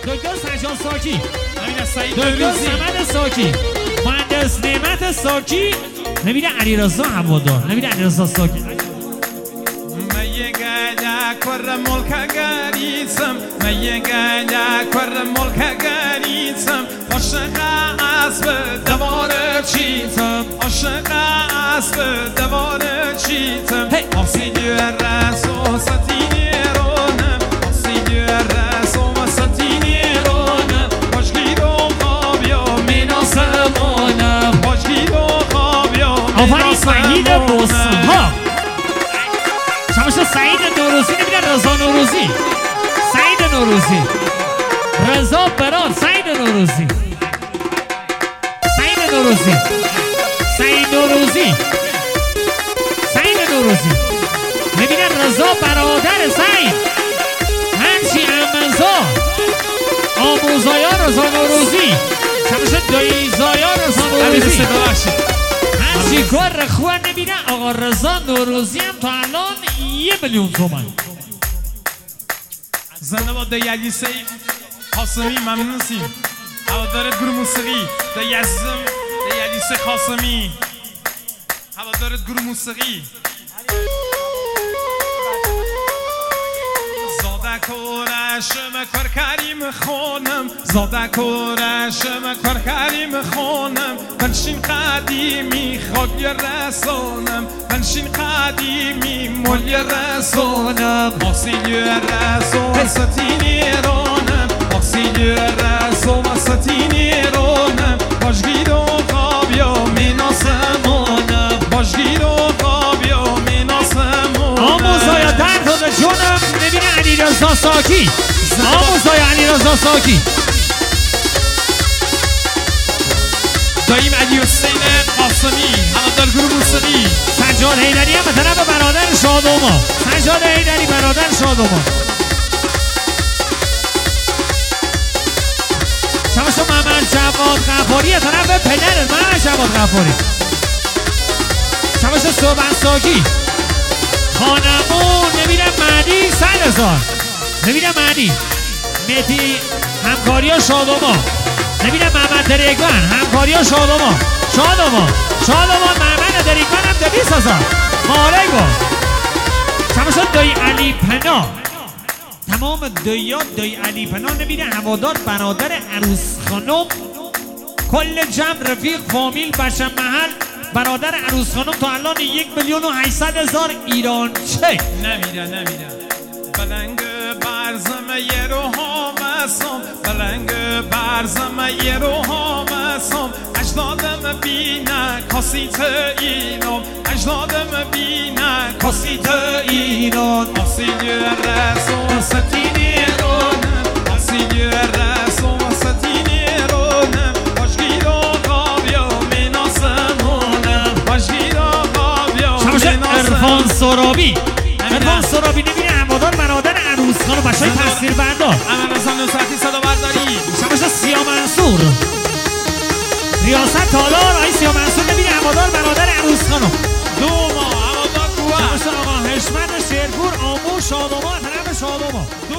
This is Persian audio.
دکتر سجاد ساکی، دکتر سمد ساکی، مهندس نعمت ساکی، نمیده علیرضا هوادار، نمیده علیرضا ساکی. کور ملک گریسم میگه کور ملک گریسم عاشق اسب دوار چیتم عاشق اسب دوار چیتم آسیدی رسو ستینی رونم آسیدی رسو ستینی رونم باشگیر و خوابیا میناسمونم باشگیر و خوابیا آفرین سعید بوسها شماش سعید نوروزی نمیده رضا نوروزی سعید نوروزی رضا براد سعید نوروزی سعید نوروزی سعید نوروزی سعید نوروزی نمیده رضا برادر سعید همچی امزا آموزایان رضا نوروزی شماش داییزایان رضا نوروزی همچی کار خواه نمیده آقا رضا نوروزی هم تا الان 1 میلیون تومان. زنده با دیالیسه خاصمی ممنونسیم هوادار گروه موسیقی دیالیسه خاصمی هوادار گروه موسیقی زاده کورشم کار کریم خونم زاده کورشم کار کریم خونم بنشین قدیمی خاک رسانم بنشین قدیمی مولی رسانم آسیلی رسان ستینی رانم آسیلی رسان ستینی رانم باشگیر و خوابیا میناسمونم باشگیر و خوابیا میناسمونم آموزایا درد داده جونم نبینه علیرضا ساکی آموزایا علیرضا ساکی داییم علی حسین قاسمی هوادار گروه موسیقی سجاد حیدری هم به طرف برادر شادوما سجاد حیدری برادر شادوما شما محمد جواد غفاری طرف پدر محمد جواد غفاری شما صبح ساکی خانمون نمیرم مهدی 100,000 نمیرم مهدی مهدی همکاری ها شادوما نمیرم محمد دریگان همکاری ها شادوما محمد دریگان هم 200,000 ماره گفت شما دایی علی پناه تمام دایی علی پناه نمیره هوادار برادر عروس خانم کل جمع رفیق فامیل بچه محل برادر عروس خانم تا الان 1,800,000 ایران چک نمیره بلنگ برزم یه رو ها مسام بلنگ برزم یه رو ها مسام اجدادم بینه کاسیت ایران اجدادم بینه کاسیت ایران آسیلی رسون ستینی رونم آسیلی رسون ستینی رونم باشگیر و خوابیا میناسمونم باشگیر و خوابیا میناسمونم عرفان سرابی نمیره هوادار برادر عروس خانم بچه های تصویر بردار امن رسان نصرتی صدا برداری شماش سیا منصور ریاست تالار آی سیا منصور نمیره هوادار برادر عروس خانم دوما هوادار کوه شماش آقا حشمت شیرپور آمو شادوما طرف شادوما